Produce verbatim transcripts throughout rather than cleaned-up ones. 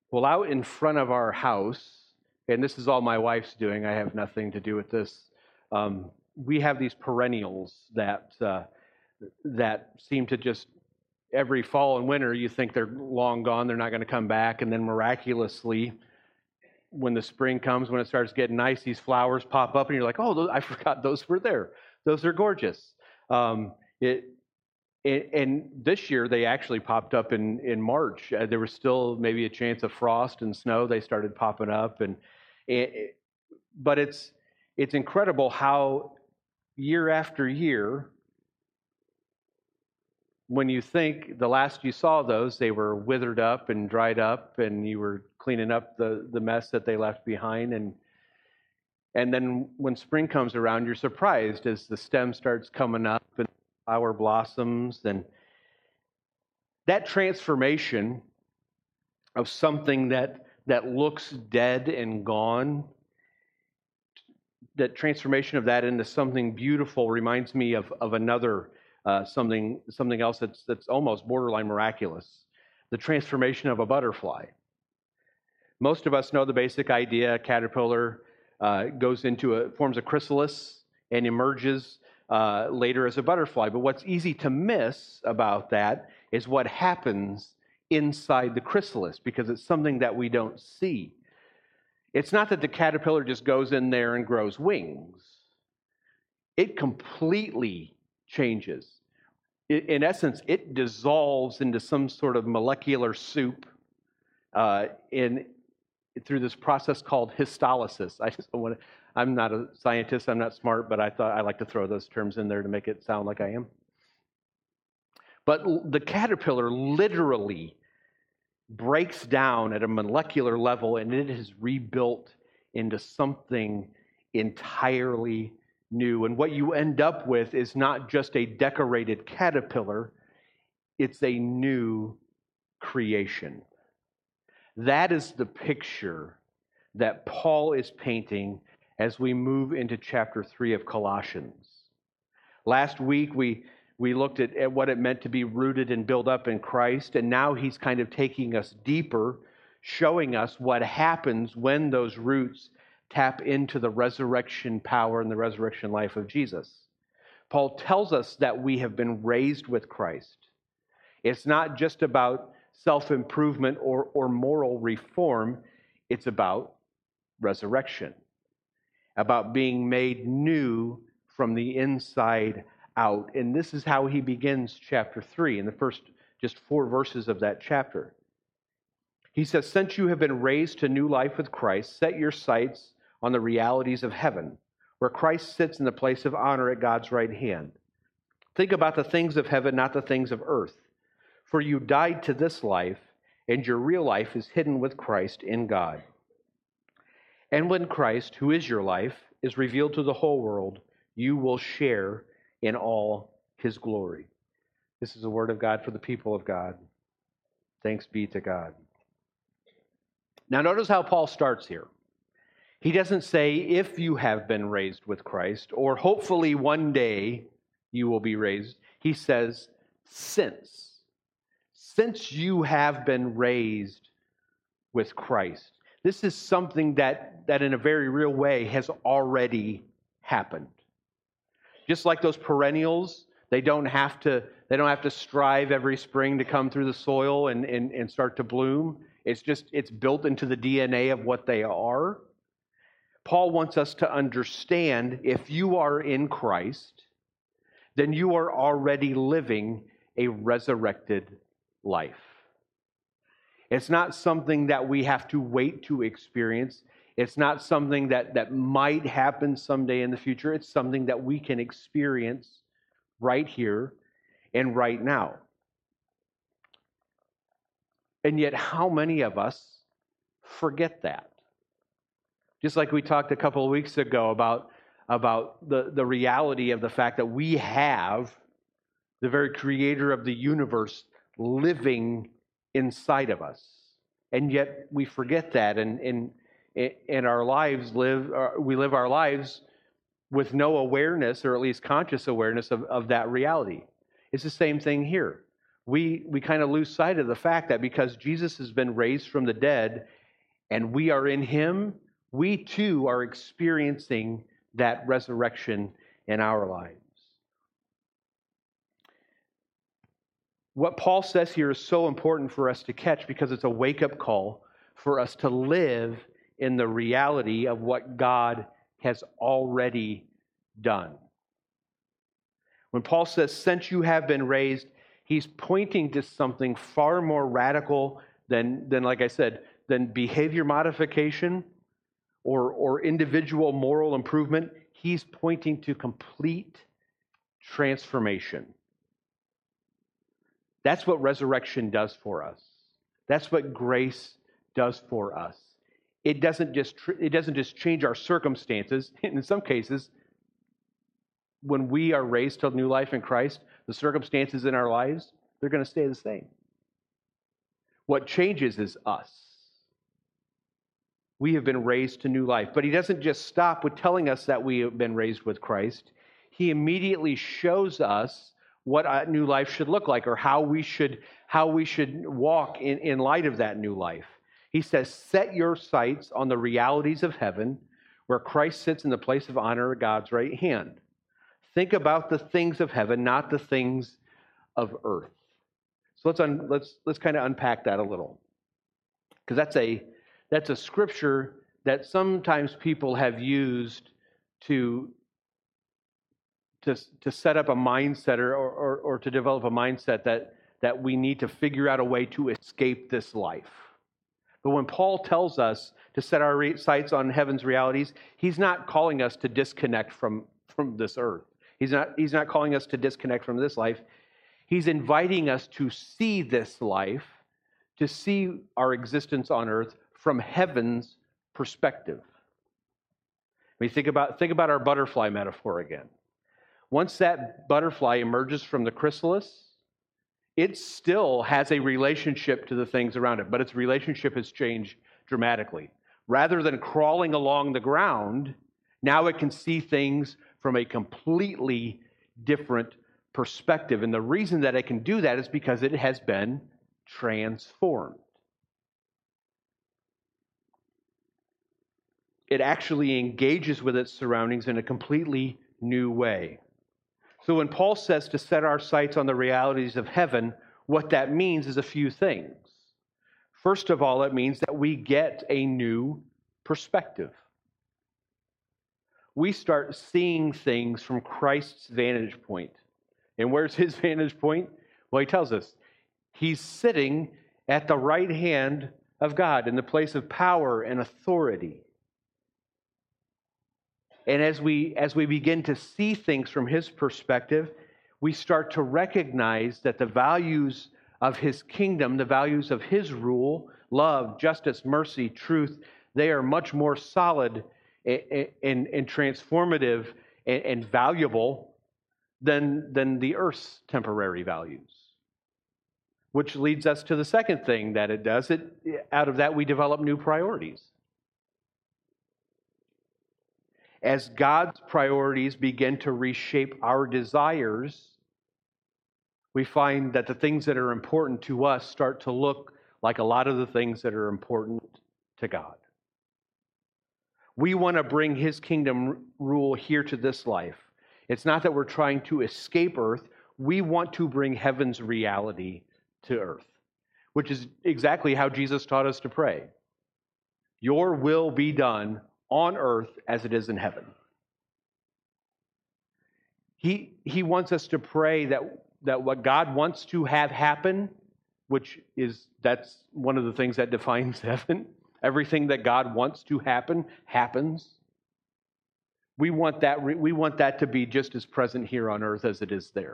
Well, out in front of our house, and this is all my wife's doing, I have nothing to do with this. Um, we have these perennials that uh, that seem to just every fall and winter you think they're long gone, they're not going to come back, and then miraculously, when the spring comes, when it starts getting nice, these flowers pop up, and you're like, "Oh, those, I forgot those were there. Those are gorgeous." Um, it And, and this year they actually popped up in in March. Uh, there was still maybe a chance of frost and snow. They started popping up, and it, but it's it's incredible how year after year, when you think the last you saw those, they were withered up and dried up, and you were cleaning up the the mess that they left behind, and and then when spring comes around, you're surprised as the stem starts coming up and flower blossoms. And that transformation of something that that looks dead and gone, that transformation of that into something beautiful reminds me of of another uh, something something else that's that's almost borderline miraculous. The transformation of a butterfly. Most of us know the basic idea: a caterpillar uh, goes into a forms a chrysalis and emerges uh, later as a butterfly. But what's easy to miss about that is what happens inside the chrysalis, because it's something that we don't see. It's not that the caterpillar just goes in there and grows wings. It completely changes. In essence, it dissolves into some sort of molecular soup uh, in through this process called histolysis. I just don't want to, I'm not a scientist, I'm not smart, but I thought I like to throw those terms in there to make it sound like I am. But the caterpillar literally breaks down at a molecular level, and it is rebuilt into something entirely new. And what you end up with is not just a decorated caterpillar, it's a new creation. That is the picture that Paul is painting as we move into chapter three of Colossians. Last week we we looked at, at what it meant to be rooted and built up in Christ, and now he's kind of taking us deeper, showing us what happens when those roots tap into the resurrection power and the resurrection life of Jesus. Paul tells us that we have been raised with Christ. It's not just about self-improvement or, or moral reform. It's about resurrection, about being made new from the inside out. And this is how he begins chapter three, in the first just four verses of that chapter. He says, since you have been raised to new life with Christ, set your sights on the realities of heaven, where Christ sits in the place of honor at God's right hand. Think about the things of heaven, not the things of earth. For you died to this life, and your real life is hidden with Christ in God. And when Christ, who is your life, is revealed to the whole world, you will share in all his glory. This is the word of God for the people of God. Thanks be to God. Now notice how Paul starts here. He doesn't say, if you have been raised with Christ, or hopefully one day you will be raised. He says, since. Since you have been raised with Christ. This is something that, that in a very real way has already happened. Just like those perennials, they don't have to, they don't have to strive every spring to come through the soil and, and, and start to bloom. It's just, it's built into the D N A of what they are. Paul wants us to understand, if you are in Christ, then you are already living a resurrected life. It's not something that we have to wait to experience. It's not something that, that might happen someday in the future. It's something that we can experience right here and right now. And yet, how many of us forget that? Just like we talked a couple of weeks ago about, about the, the reality of the fact that we have the very creator of the universe living inside of us. And yet we forget that, and and, and our lives live, we live our lives with no awareness, or at least conscious awareness of, of that reality. It's the same thing here. We, we kind of lose sight of the fact that because Jesus has been raised from the dead and we are in him, we too are experiencing that resurrection in our lives. What Paul says here is so important for us to catch because it's a wake-up call for us to live in the reality of what God has already done. When Paul says, since you have been raised, he's pointing to something far more radical than, than like I said, than behavior modification or, or individual moral improvement. He's pointing to complete transformation. That's what resurrection does for us. That's what grace does for us. It doesn't just it doesn't just change our circumstances. In some cases, when we are raised to new life in Christ, the circumstances in our lives, they're going to stay the same. What changes is us. We have been raised to new life. But he doesn't just stop with telling us that we have been raised with Christ. He immediately shows us what a new life should look like, or how we should how we should walk in, in light of that new life. He says, set your sights on the realities of heaven, where Christ sits in the place of honor at God's right hand. Think about the things of heaven, not the things of earth. So let's un, let's let's kind of unpack that a little, because that's a that's a scripture that sometimes people have used to. To, to set up a mindset or, or, or to develop a mindset that, that we need to figure out a way to escape this life. But when Paul tells us to set our re- sights on heaven's realities, he's not calling us to disconnect from, from this earth. He's not, he's not calling us to disconnect from this life. He's inviting us to see this life, to see our existence on earth from heaven's perspective. I mean, think about, think about our butterfly metaphor again. Once that butterfly emerges from the chrysalis, it still has a relationship to the things around it, but its relationship has changed dramatically. Rather than crawling along the ground, now it can see things from a completely different perspective. And the reason that it can do that is because it has been transformed. It actually engages with its surroundings in a completely new way. So when Paul says to set our sights on the realities of heaven, what that means is a few things. First of all, it means that we get a new perspective. We start seeing things from Christ's vantage point. And where's his vantage point? Well, he tells us he's sitting at the right hand of God in the place of power and authority. And as we as we begin to see things from his perspective, we start to recognize that the values of his kingdom, the values of his rule, love, justice, mercy, truth, they are much more solid and, and, and transformative and, and valuable than, than the earth's temporary values. Which leads us to the second thing that it does. It, out of that, we develop new priorities. As God's priorities begin to reshape our desires, we find that the things that are important to us start to look like a lot of the things that are important to God. We want to bring his kingdom rule here to this life. It's not that we're trying to escape earth. We want to bring heaven's reality to earth, which is exactly how Jesus taught us to pray. Your will be done on earth as it is in heaven. He, he wants us to pray that, that what God wants to have happen, which is, that's one of the things that defines heaven. Everything that God wants to happen, happens. We want that, we want that to be just as present here on earth as it is there.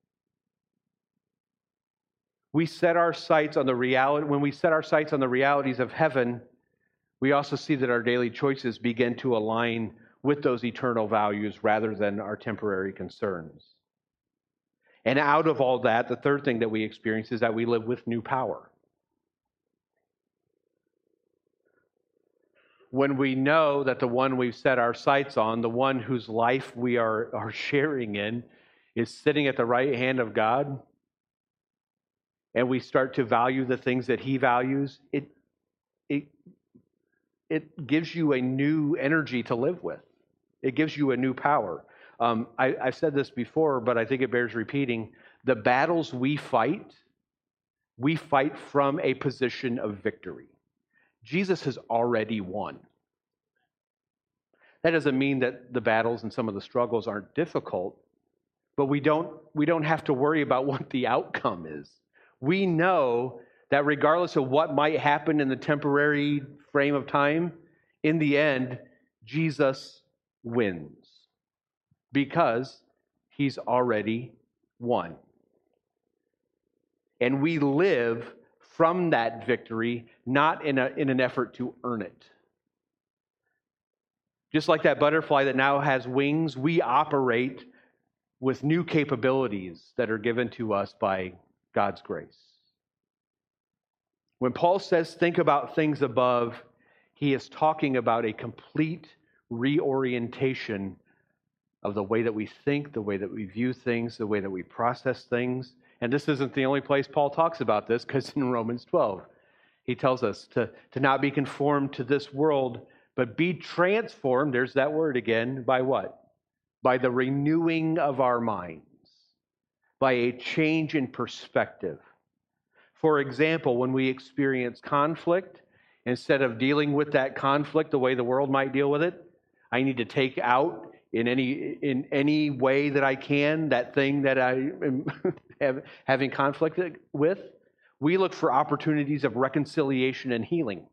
We set our sights on the reality, when we set our sights on the realities of heaven, we also see that our daily choices begin to align with those eternal values rather than our temporary concerns. And out of all that, the third thing that we experience is that we live with new power. When we know that the one we've set our sights on, the one whose life we are, are sharing in, is sitting at the right hand of God, and we start to value the things that he values, it it it gives you a new energy to live with. It gives you a new power. Um, I, I've said this before, but I think it bears repeating. The battles we fight, we fight from a position of victory. Jesus has already won. That doesn't mean that the battles and some of the struggles aren't difficult, but we don't we don't have to worry about what the outcome is. We know that regardless of what might happen in the temporary frame of time, in the end, Jesus wins because he's already won. And we live from that victory, not in a in an effort to earn it. Just like that butterfly that now has wings, we operate with new capabilities that are given to us by God's grace. When Paul says, think about things above, he is talking about a complete reorientation of the way that we think, the way that we view things, the way that we process things. And this isn't the only place Paul talks about this, because in Romans twelve, he tells us to, to not be conformed to this world, but be transformed, there's that word again, by what? By the renewing of our minds, by a change in perspective. For example, when we experience conflict, instead of dealing with that conflict the way the world might deal with it, I need to take out in any in any way that I can that thing that I am have, having conflict with. We look for opportunities of reconciliation and healing.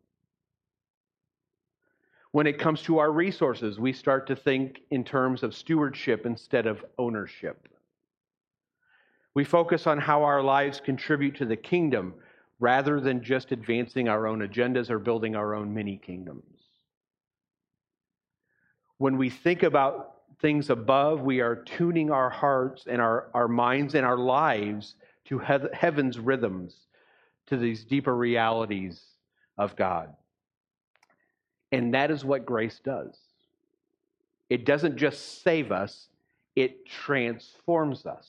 When it comes to our resources, we start to think in terms of stewardship instead of ownership. We focus on how our lives contribute to the kingdom rather than just advancing our own agendas or building our own mini kingdoms. When we think about things above, we are tuning our hearts and our, our minds and our lives to he- heaven's rhythms, to these deeper realities of God. And that is what grace does. It doesn't just save us, it transforms us.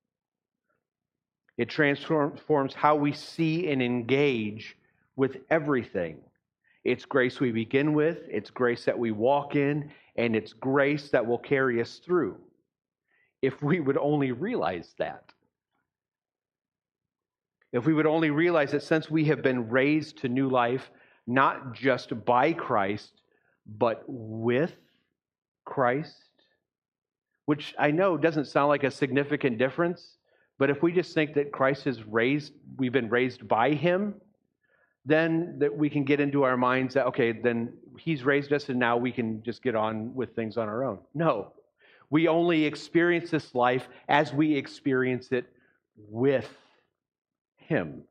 It transforms how we see and engage with everything. It's grace we begin with, it's grace that we walk in, and it's grace that will carry us through. If we would only realize that. If we would only realize that since we have been raised to new life, not just by Christ, but with Christ, which I know doesn't sound like a significant difference, but if we just think that Christ is raised, we've been raised by him, then that we can get into our minds that, okay, then he's raised us and now we can just get on with things on our own. No, we only experience this life as we experience it with him.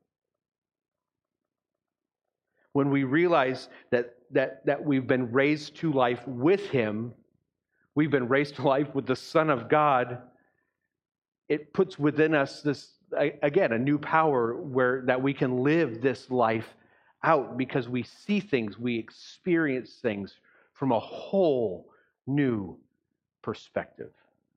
When we realize that, that, that we've been raised to life with him, we've been raised to life with the Son of God, it puts within us this, again, a new power where that we can live this life out because we see things, we experience things from a whole new perspective.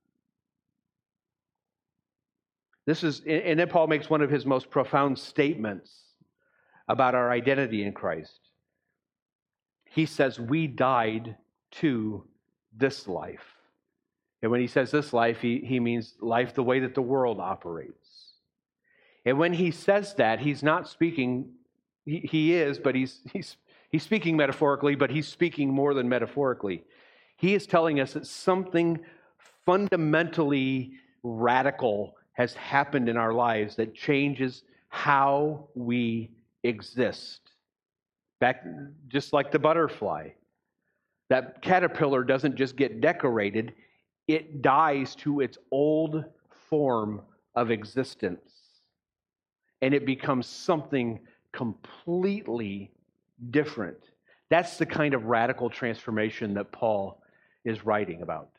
This is, and then Paul makes one of his most profound statements about our identity in Christ. He says, we died to this life. And when he says this life, he, he means life the way that the world operates. And when he says that, he's not speaking, he, he is, but he's, he's, he's speaking metaphorically, but he's speaking more than metaphorically. He is telling us that something fundamentally radical has happened in our lives that changes how we exist. Back, just like the butterfly. That caterpillar doesn't just get decorated, it dies to its old form of existence. And it becomes something completely different. That's the kind of radical transformation that Paul is writing about.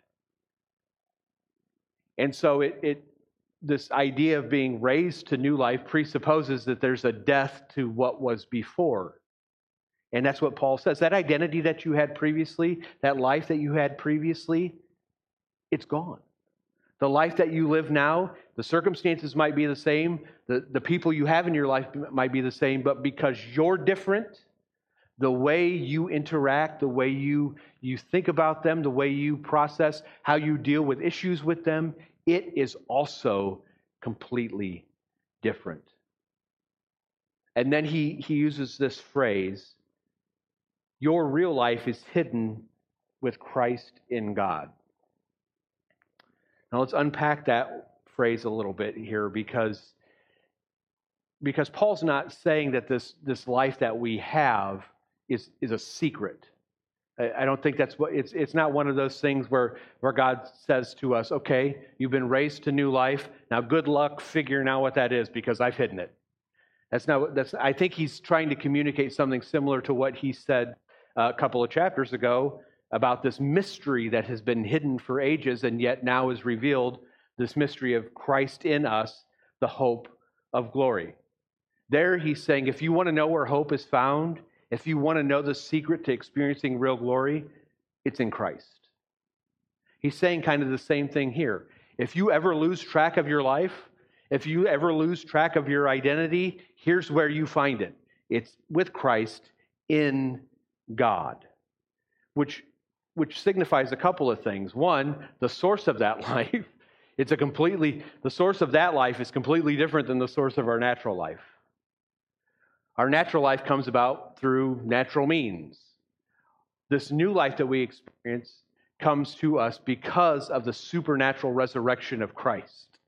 And so it, it this idea of being raised to new life presupposes that there's a death to what was before. And that's what Paul says. That identity that you had previously, that life that you had previously, it's gone. The life that you live now, the circumstances might be the same, the, the people you have in your life might be the same, but because you're different, the way you interact, the way you, you think about them, the way you process, how you deal with issues with them, it is also completely different. And then he, he uses this phrase, your real life is hidden with Christ in God. Now let's unpack that phrase a little bit here because, because Paul's not saying that this, this life that we have is, is a secret. I, I don't think that's what it's it's not one of those things where, where God says to us, okay, you've been raised to new life. Now good luck figuring out what that is because I've hidden it. That's not that's I think he's trying to communicate something similar to what he said a couple of chapters ago about this mystery that has been hidden for ages and yet now is revealed, this mystery of Christ in us, the hope of glory. There he's saying, if you want to know where hope is found, if you want to know the secret to experiencing real glory, it's in Christ. He's saying kind of the same thing here. If you ever lose track of your life, if you ever lose track of your identity, here's where you find it. It's with Christ in God, which which signifies a couple of things. One, the source of that life, it's a completely, the source of that life is completely different than the source of our natural life. Our natural life comes about through natural means. This new life that we experience comes to us because of the supernatural resurrection of Christ.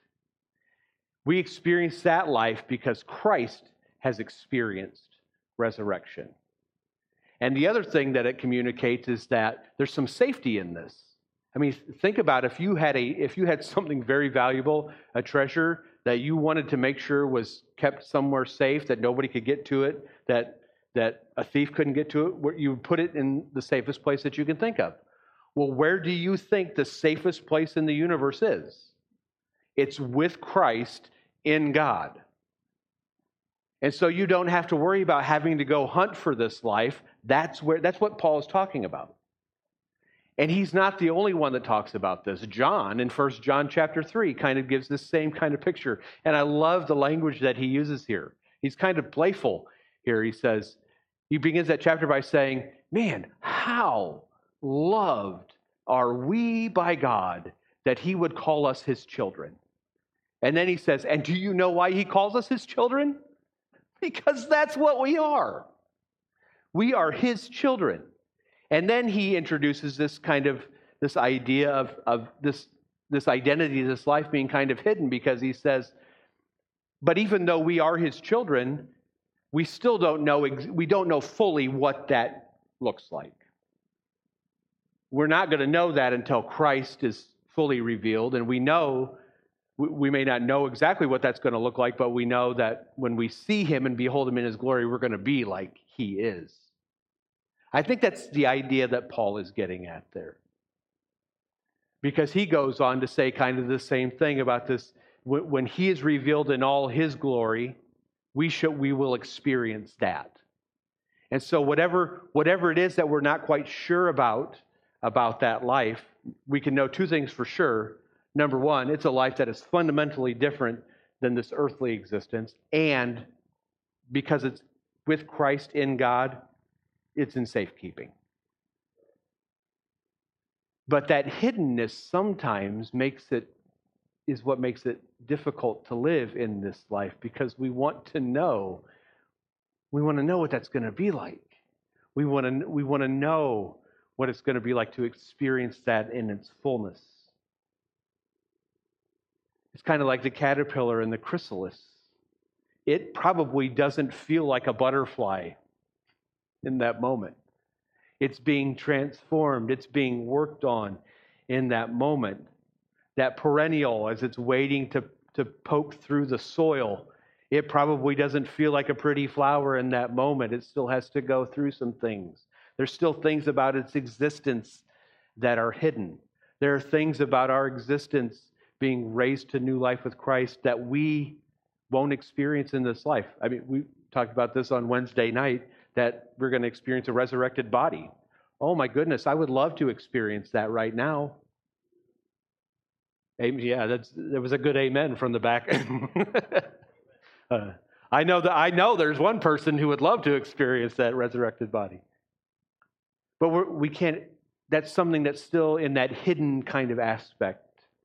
We experience that life because Christ has experienced resurrection. And the other thing that it communicates is that there's some safety in this. I mean, think about if you had a if you had something very valuable, a treasure that you wanted to make sure was kept somewhere safe, that nobody could get to it, that that a thief couldn't get to it, where you would put it in the safest place that you can think of. Well, where do you think the safest place in the universe is? It's with Christ in God. And so you don't have to worry about having to go hunt for this life. That's where that's what Paul is talking about. And he's not the only one that talks about this. John, in First John chapter three, kind of gives this same kind of picture. And I love the language that he uses here. He's kind of playful here. He says, he begins that chapter by saying, man, how loved are we by God that he would call us his children. And then he says, and do you know why he calls us his children? Because that's what we are. We are his children. And then he introduces this kind of, this idea of, of this, this identity, this life being kind of hidden, because he says, but even though we are his children, we still don't know, we don't know fully what that looks like. We're not going to know that until Christ is fully revealed, and we know, we may not know exactly what that's going to look like, but we know that when we see him and behold him in his glory, we're going to be like he is. I think that's the idea that Paul is getting at there. Because he goes on to say kind of the same thing about this. When he is revealed in all his glory, we should, we will experience that. And so whatever, whatever it is that we're not quite sure about, about that life, we can know two things for sure. Number one, it's a life that is fundamentally different than this earthly existence. And because it's with Christ in God, it's in safekeeping. But that hiddenness sometimes makes it, is what makes it difficult to live in this life, because we want to know, we want to know what that's going to be like. We want to, we want to know what it's going to be like to experience that in its fullness. It's kind of like the caterpillar and the chrysalis. It probably doesn't feel like a butterfly in that moment. It's being transformed. It's being worked on in that moment. That perennial, as it's waiting to, to poke through the soil, it probably doesn't feel like a pretty flower in that moment. It still has to go through some things. There's still things about its existence that are hidden. There are things about our existence being raised to new life with Christ that we won't experience in this life. I mean, we talked about this on Wednesday night, that we're going to experience a resurrected body. Oh my goodness, I would love to experience that right now. Amen. Yeah, that's there was a good amen from the back. uh, I know that I know there's one person who would love to experience that resurrected body, but we're, we can't. That's something that's still in that hidden kind of aspect.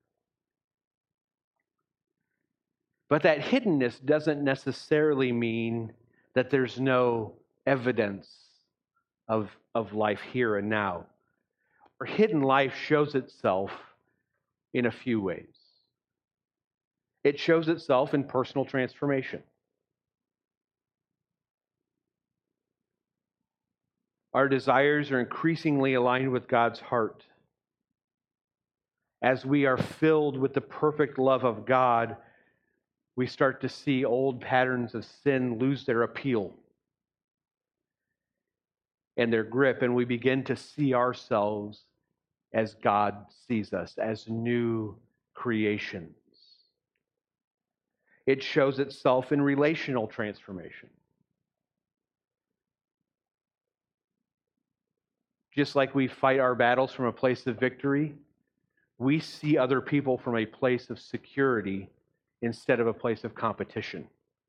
But that hiddenness doesn't necessarily mean that there's no evidence of, of life here and now. Our hidden life shows itself in a few ways. It shows itself in personal transformation. Our desires are increasingly aligned with God's heart. As we are filled with the perfect love of God, we start to see old patterns of sin lose their appeal and their grip, and we begin to see ourselves as God sees us, as new creations. It shows itself in relational transformation. Just like we fight our battles from a place of victory, we see other people from a place of security instead of a place of competition.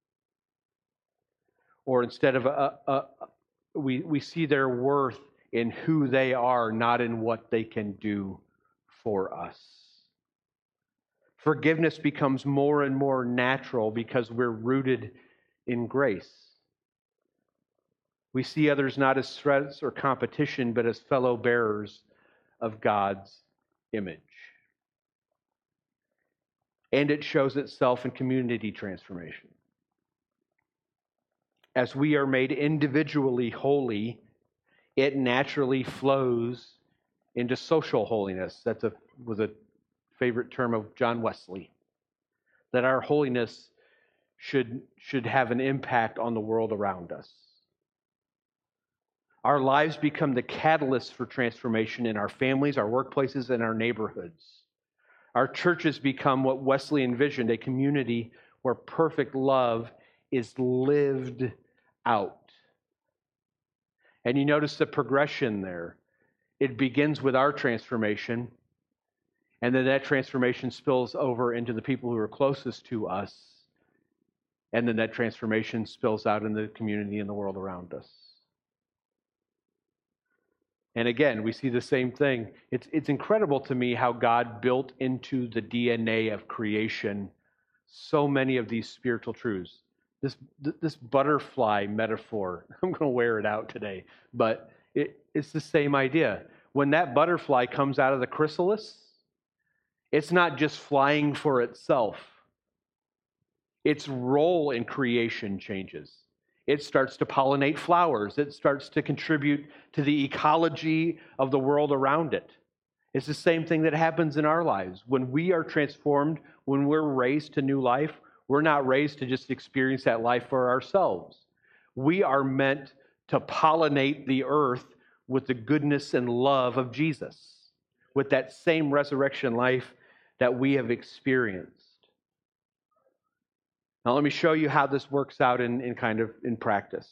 Or instead of a, a, a we, we see their worth in who they are, not in what they can do for us. Forgiveness becomes more and more natural because we're rooted in grace. We see others not as threats or competition, but as fellow bearers of God's image. And it shows itself in community transformation. As we are made individually holy, it naturally flows into social holiness. That was a favorite term of John Wesley. That our holiness should, should have an impact on the world around us. Our lives become the catalyst for transformation in our families, our workplaces, and our neighborhoods. Our churches become what Wesley envisioned, a community where perfect love is lived out. And you notice the progression there. It begins with our transformation, and then that transformation spills over into the people who are closest to us, and then that transformation spills out in the community and the world around us. And again, we see the same thing. It's, it's incredible to me how God built into the D N A of creation so many of these spiritual truths. This, this butterfly metaphor, I'm going to wear it out today, but it, it's the same idea. When that butterfly comes out of the chrysalis, it's not just flying for itself. Its role in creation changes. It starts to pollinate flowers. It starts to contribute to the ecology of the world around it. It's the same thing that happens in our lives. When we are transformed, when we're raised to new life, we're not raised to just experience that life for ourselves. We are meant to pollinate the earth with the goodness and love of Jesus, with that same resurrection life that we have experienced. Now, let me show you how this works out in, in kind of in practice.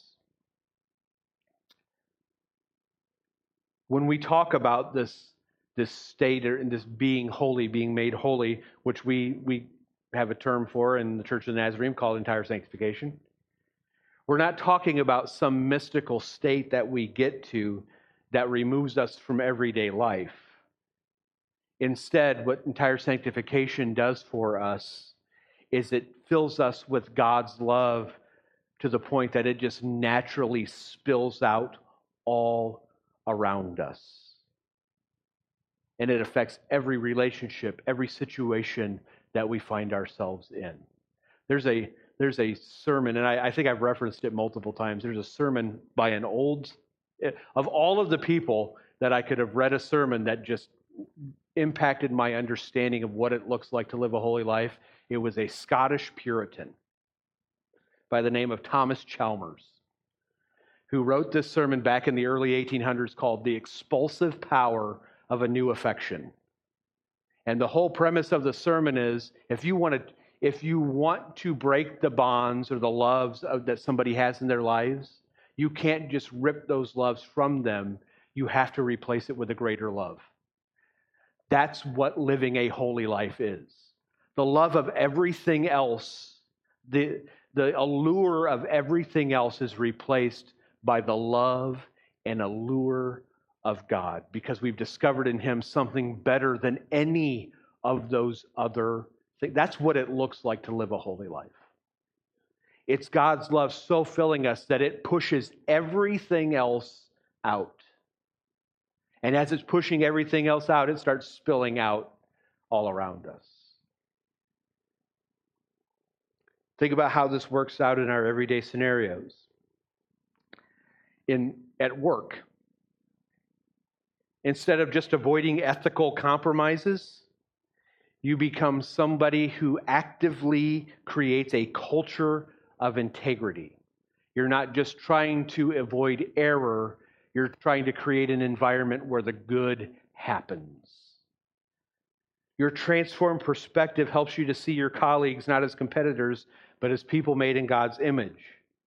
When we talk about this, this state or this being holy, being made holy, which we, we have a term for in the Church of the Nazarene called entire sanctification, we're not talking about some mystical state that we get to that removes us from everyday life. Instead, what entire sanctification does for us is it fills us with God's love to the point that it just naturally spills out all around us. And it affects every relationship, every situation that we find ourselves in. There's a there's a sermon, and I, I think I've referenced it multiple times. There's a sermon by an old, of all of the people that I could have read a sermon that just impacted my understanding of what it looks like to live a holy life. It was a Scottish Puritan by the name of Thomas Chalmers, who wrote this sermon back in the early eighteen hundreds called The Expulsive Power of a New Affection. And the whole premise of the sermon is, if you want to, if you want to break the bonds or the loves of, that somebody has in their lives, you can't just rip those loves from them. You have to replace it with a greater love. That's what living a holy life is. The love of everything else, the, the allure of everything else is replaced by the love and allure of God, because we've discovered in him something better than any of those other things. That's what it looks like to live a holy life. It's God's love so filling us that it pushes everything else out. And as it's pushing everything else out, it starts spilling out all around us. Think about how this works out in our everyday scenarios. In, at work, instead of just avoiding ethical compromises, you become somebody who actively creates a culture of integrity. You're not just trying to avoid error, you're trying to create an environment where the good happens. Your transformed perspective helps you to see your colleagues not as competitors, but as people made in God's image.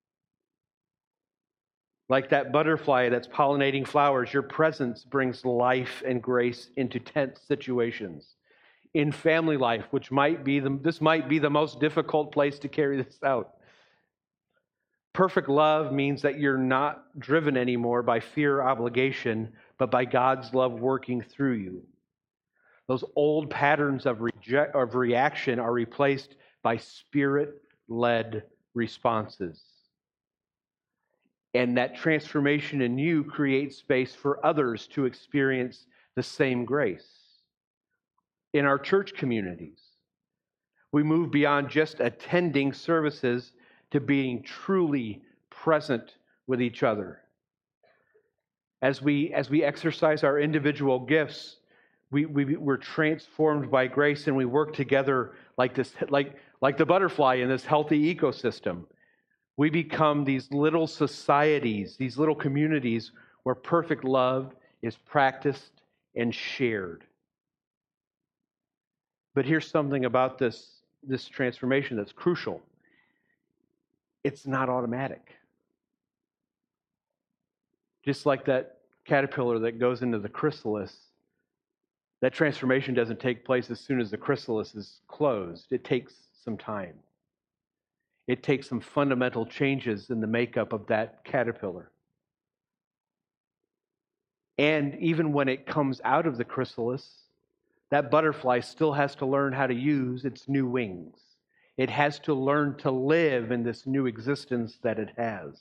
Like that butterfly that's pollinating flowers, your presence brings life and grace into tense situations. In family life, which might be the, this might be the most difficult place to carry this out. Perfect love means that you're not driven anymore by fear or obligation, but by God's love working through you. Those old patterns of, reject, of reaction are replaced by Spirit-led responses. And that transformation in you creates space for others to experience the same grace. In our church communities, we move beyond just attending services to being truly present with each other. As we, as we exercise our individual gifts, we, we, we're transformed by grace, and we work together like this, like, like the butterfly in this healthy ecosystem. We become these little societies, these little communities where perfect love is practiced and shared. But here's something about this, this transformation that's crucial. It's not automatic. Just like that caterpillar that goes into the chrysalis, that transformation doesn't take place as soon as the chrysalis is closed. It takes some time. It takes some fundamental changes in the makeup of that caterpillar. And even when it comes out of the chrysalis, that butterfly still has to learn how to use its new wings. It has to learn to live in this new existence that it has.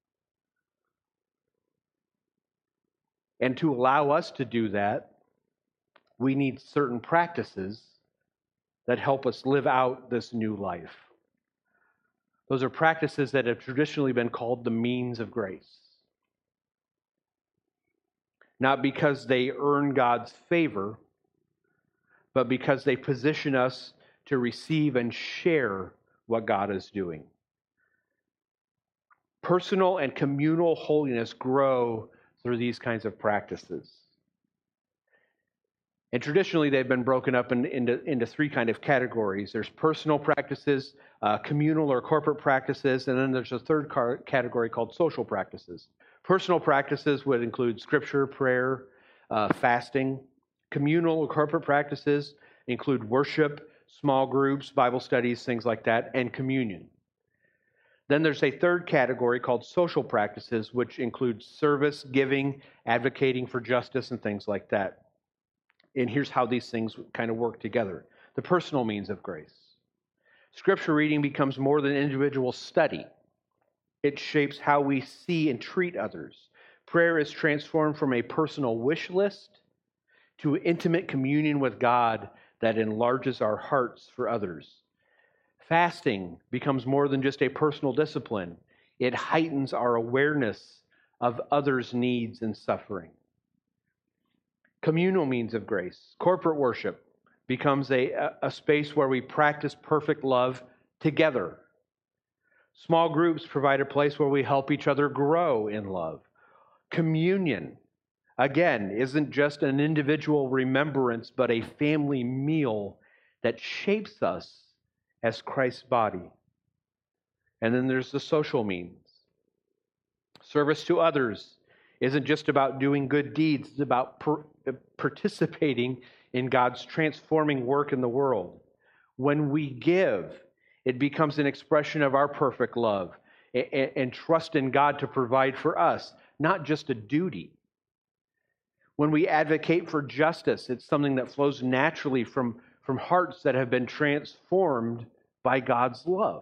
And to allow us to do that, we need certain practices that help us live out this new life. Those are practices that have traditionally been called the means of grace. Not because they earn God's favor, but because they position us to receive and share what God is doing. Personal and communal holiness grow through these kinds of practices. And traditionally, they've been broken up in, into, into three kind of categories. There's personal practices, uh, communal or corporate practices, and then there's a third car- category called social practices. Personal practices would include scripture, prayer, uh, fasting. Communal or corporate practices include worship, small groups, Bible studies, things like that, and communion. Then there's a third category called social practices, which includes service, giving, advocating for justice, and things like that. And here's how these things kind of work together. The personal means of grace. Scripture reading becomes more than individual study. It shapes how we see and treat others. Prayer is transformed from a personal wish list to intimate communion with God that enlarges our hearts for others. Fasting becomes more than just a personal discipline. It heightens our awareness of others' needs and suffering. Communal means of grace. Corporate worship becomes a, a space where we practice perfect love together. Small groups provide a place where we help each other grow in love. Communion, again, isn't just an individual remembrance, but a family meal that shapes us as Christ's body. And then there's the social means. Service to others isn't just about doing good deeds, it's about per- participating in God's transforming work in the world. When we give, it becomes an expression of our perfect love and, and trust in God to provide for us, not just a duty. When we advocate for justice, it's something that flows naturally from, from hearts that have been transformed by God's love.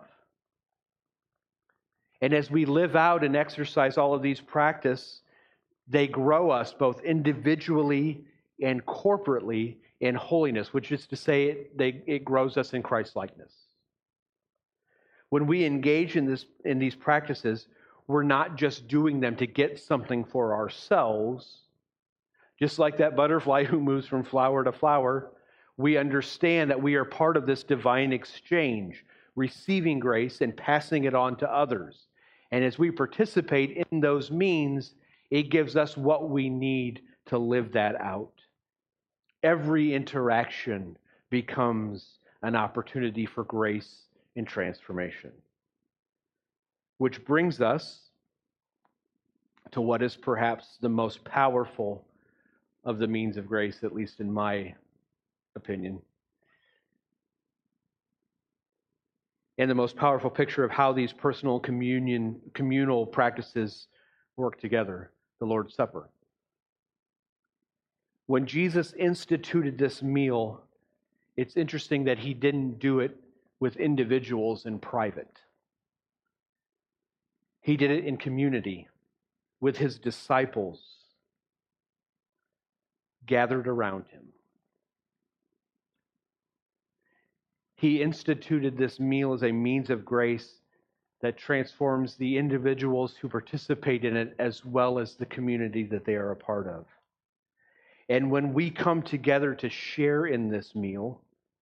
And as we live out and exercise all of these practices, they grow us both individually and corporately in holiness, which is to say it, they, it grows us in Christ-likeness. When we engage in, this, in these practices, we're not just doing them to get something for ourselves. Just like that butterfly who moves from flower to flower, we understand that we are part of this divine exchange, receiving grace and passing it on to others. And as we participate in those means, it gives us what we need to live that out. Every interaction becomes an opportunity for grace and transformation. Which brings us to what is perhaps the most powerful of the means of grace, at least in my opinion. And the most powerful picture of how these personal communion, communal practices work together, the Lord's Supper. When Jesus instituted this meal, it's interesting that he didn't do it with individuals in private. He did it in community with his disciples gathered around him. He instituted this meal as a means of grace that transforms the individuals who participate in it as well as the community that they are a part of. And when we come together to share in this meal,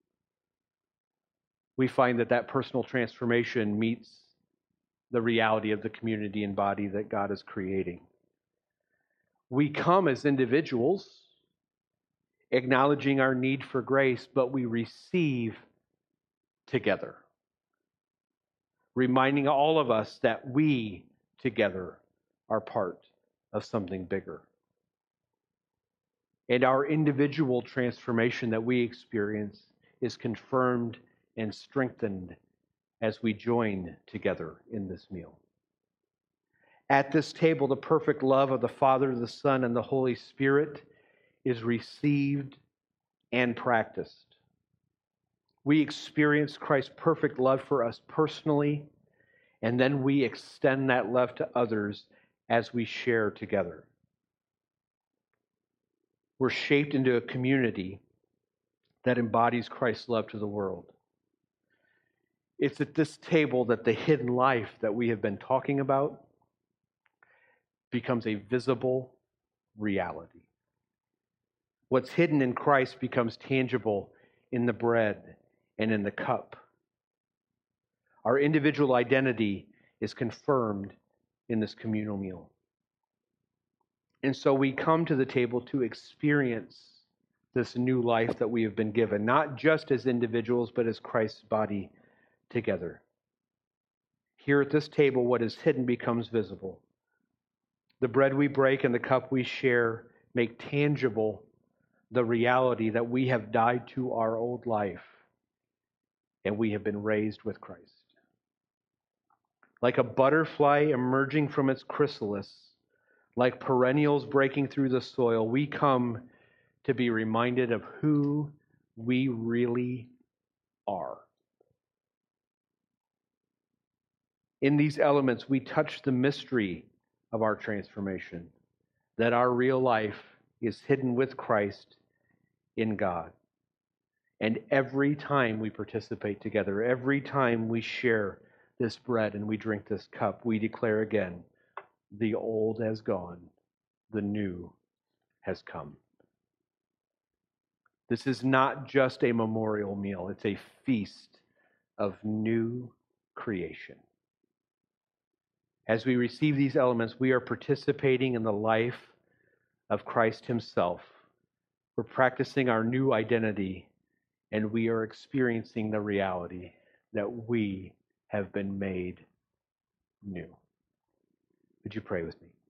we find that that personal transformation meets the reality of the community and body that God is creating. We come as individuals, acknowledging our need for grace, but we receive together, reminding all of us that we together are part of something bigger. And our individual transformation that we experience is confirmed and strengthened as we join together in this meal. At this table, the perfect love of the Father, the Son, and the Holy Spirit is received and practiced. We experience Christ's perfect love for us personally, and then we extend that love to others as we share together. We're shaped into a community that embodies Christ's love to the world. It's at this table that the hidden life that we have been talking about becomes a visible reality. What's hidden in Christ becomes tangible in the bread and in the cup. Our individual identity is confirmed in this communal meal. And so we come to the table to experience this new life that we have been given, not just as individuals, but as Christ's body together. Here at this table, what is hidden becomes visible. The bread we break and the cup we share make tangible the reality that we have died to our old life and we have been raised with Christ. Like a butterfly emerging from its chrysalis, like perennials breaking through the soil, we come to be reminded of who we really are. In these elements, we touch the mystery of our transformation, that our real life is hidden with Christ in God. And every time we participate together, every time we share this bread and we drink this cup, we declare again, the old has gone, the new has come. This is not just a memorial meal, it's a feast of new creation. As we receive these elements, we are participating in the life of Christ himself. We're practicing our new identity, and we are experiencing the reality that we have been made new. Would you pray with me?